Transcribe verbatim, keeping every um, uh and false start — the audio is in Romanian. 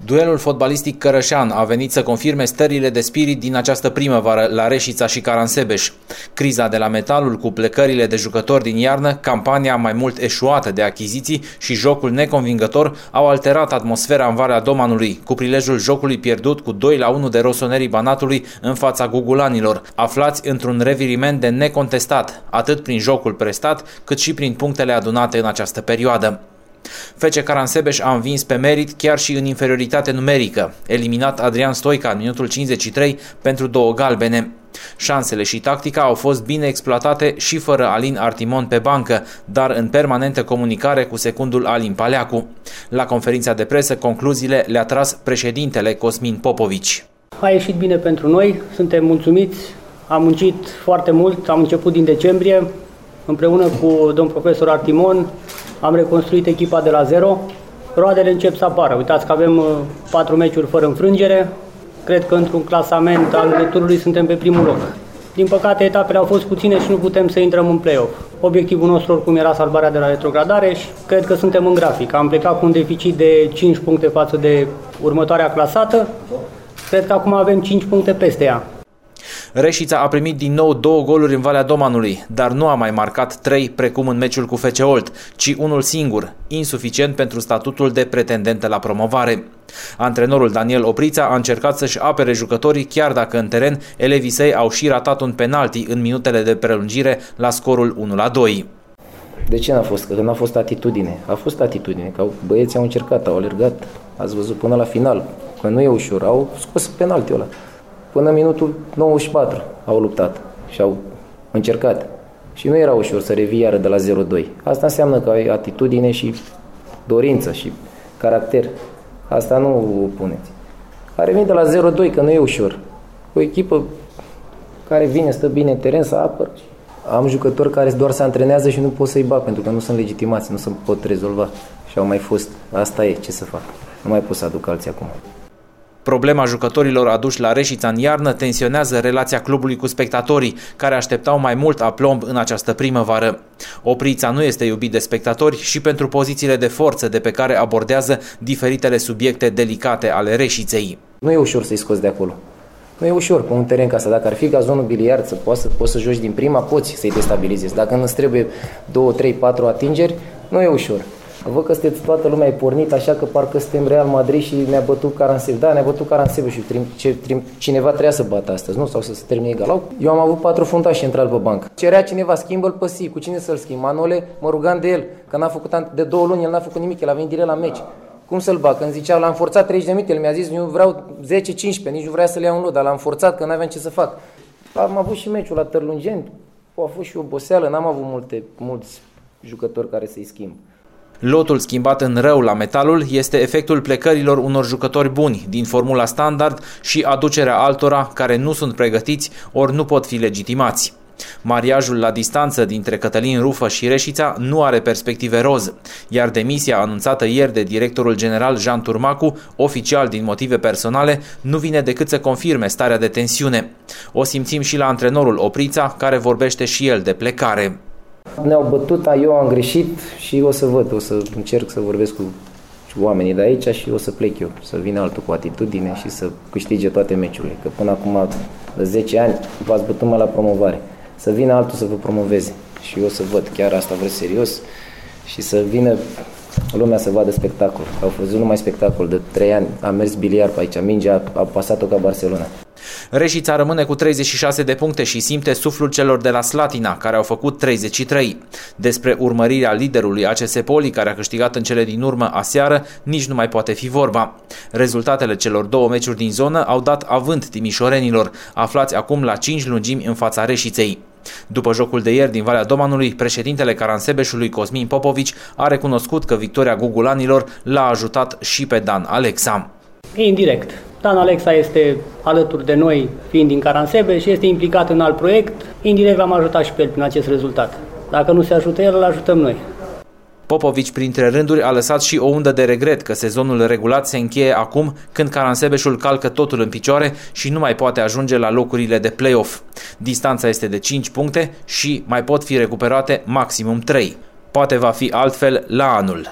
Duelul fotbalistic cărășean a venit să confirme stările de spirit din această primăvară la Reșița și Caransebeș. Criza de la Metalul cu plecările de jucători din iarnă, campania mai mult eșuată de achiziții și jocul neconvingător au alterat atmosfera în Valea Domanului, cu prilejul jocului pierdut cu doi la unu de rosonerii Banatului în fața gugulanilor, aflați într-un reviriment de necontestat, atât prin jocul prestat, cât și prin punctele adunate în această perioadă. F C Caransebeș a învins pe merit chiar și în inferioritate numerică, eliminat Adrian Stoica în minutul cincizeci și trei pentru două galbene. Șansele și tactica au fost bine exploatate și fără Alin Artimon pe bancă, dar în permanentă comunicare cu secundul Alin Paleacu. La conferința de presă, concluziile le-a tras președintele Cosmin Popovici. A ieșit bine pentru noi, suntem mulțumiți, am muncit foarte mult, am început din decembrie, împreună cu domn profesor Artimon, am reconstruit echipa de la zero. Roadele încep să apară. Uitați că avem patru meciuri fără înfrângere. Cred că într-un clasament al returului suntem pe primul loc. Din păcate, etapele au fost puține și nu putem să intrăm în play-off. Obiectivul nostru oricum era salvarea de la retrogradare și cred că suntem în grafic. Am plecat cu un deficit de cinci puncte față de următoarea clasată. Cred că acum avem cinci puncte peste ea. Reșița a primit din nou două goluri în Valea Domanului, dar nu a mai marcat trei precum în meciul cu F C Olt, ci unul singur, insuficient pentru statutul de pretendentă la promovare. Antrenorul Daniel Oprița a încercat să-și apere jucătorii, chiar dacă în teren elevii săi au și ratat un penalti în minutele de prelungire la scorul unu la doi. De ce n-a fost? Că n-a fost atitudine. A fost atitudine, că băieții au încercat, au alergat, ați văzut până la final, că nu e ușor, au scos penaltiul ăla. Până minutul nouăzeci și patru au luptat și au încercat. Și nu era ușor să revii iară de la zero doi. Asta înseamnă că ai atitudine și dorință și caracter. Asta nu o puneți. A revenit de la zero doi, că nu e ușor. O echipă care vine, stă bine în teren, să apără. Am jucători care doar se antrenează și nu pot să-i bag, pentru că nu sunt legitimați, nu se pot rezolva. Și au mai fost. Asta e, ce să fac. Nu mai pot să aduc alții acum. Problema jucătorilor aduși la Reșița în iarnă tensionează relația clubului cu spectatorii, care așteptau mai mult aplomb în această primăvară. Oprița nu este iubit de spectatori și pentru pozițiile de forță de pe care abordează diferitele subiecte delicate ale Reșiței. Nu e ușor să-i scoți de acolo. Nu e ușor pe un teren ca asta. Dacă ar fi gazonul biliard, să poți să, poți să joci din prima, poți să-i destabilizezi. Dacă nu-ți trebuie două, trei, patru atingeri, nu e ușor. Văd că sunteți, toată lumea e pornit așa că parcă suntem Real Madrid și ne-a bătut Caransebeș. Da, ne-a bătut Caransebeș și trim, ce, trim, cineva trebuia să bată astăzi, nu? Sau să se termine egal. Eu am avut patru fundași centrali pe bancă. Cerea cineva, schimbă-l pe Si, cu cine să-l schimb? Manole, mă rugam de el, că n-a făcut de două luni, el n-a făcut nimic, el a venit direct la meci. Cum să-l bag? Când zicea, l-am forțat treizeci de minute, el mi-a zis, eu vreau zece cincisprezece, nici nu vrea să le iau un lot, dar l-am forțat că n-aveam ce să fac. Am avut și meciul la Târlungeni, a fost și oboseală, n-am avut multe, mulți jucători care să-i schimb. Lotul schimbat în rău la Metalul este efectul plecărilor unor jucători buni din formula standard și aducerea altora care nu sunt pregătiți ori nu pot fi legitimați. Mariajul la distanță dintre Cătălin Rufă și Reșița nu are perspective roz, iar demisia anunțată ieri de directorul general Jean Turmacu, oficial din motive personale, nu vine decât să confirme starea de tensiune. O simțim și la antrenorul Oprița, care vorbește și el de plecare. Ne-au bătut, eu am greșit și o să văd, o să încerc să vorbesc cu oamenii de aici și o să plec eu, să vină altul cu atitudine și să câștige toate meciurile. Că până acum, de zece ani, v-ați bătut mă la promovare. Să vină altul să vă promoveze și eu să văd, chiar asta vreau serios și să vină lumea să vadă spectacol. Au văzut numai spectacol, de trei ani am mers biliard pe aici, mingea a pasat-o ca Barcelona. Reșița rămâne cu treizeci și șase de puncte și simte suflul celor de la Slatina, care au făcut treizeci și trei. Despre urmărirea liderului A C S Poli, care a câștigat în cele din urmă aseară, nici nu mai poate fi vorba. Rezultatele celor două meciuri din zonă au dat avânt timișorenilor, aflați acum la cinci lungimi în fața Reșiței. După jocul de ieri din Valea Domanului, președintele Caransebeșului Cosmin Popovici a recunoscut că victoria gugulanilor l-a ajutat și pe Dan Alexa. Indirect. Dan Alexa este alături de noi, fiind din Caransebeș, și este implicat în alt proiect. Indirect l-am ajutat și pe el prin acest rezultat. Dacă nu se ajută el, îl ajutăm noi. Popovici, printre rânduri, a lăsat și o undă de regret că sezonul regulat se încheie acum, când Caransebeșul calcă totul în picioare și nu mai poate ajunge la locurile de play-off. Distanța este de cinci puncte și mai pot fi recuperate maximum trei. Poate va fi altfel la anul.